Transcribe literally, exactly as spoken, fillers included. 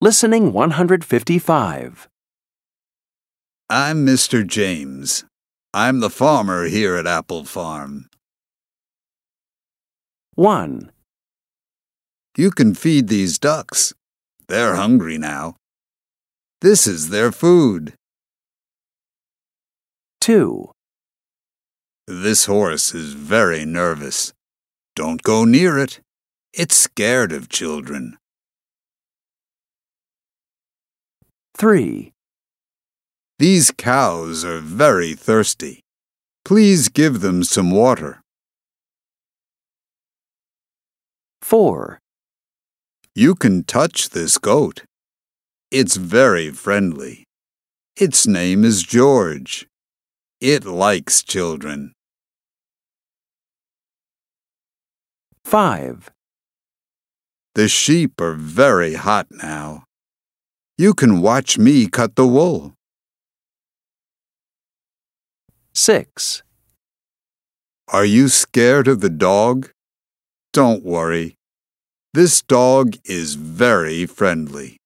Listening one hundred fifty-five. I'm Mister James. I'm the farmer here at Apple Farm. one, You can feed these ducks. They're hungry now. This is their food. two, This horse is very nervous. Don't go near it. It's scared of children. three, These cows are very thirsty. Please give them some water. four, You can touch this goat. It's very friendly. Its name is George. It likes children. five, The sheep are very hot now. You can watch me cut the wool. six, Are you scared of the dog? Don't worry. This dog is very friendly.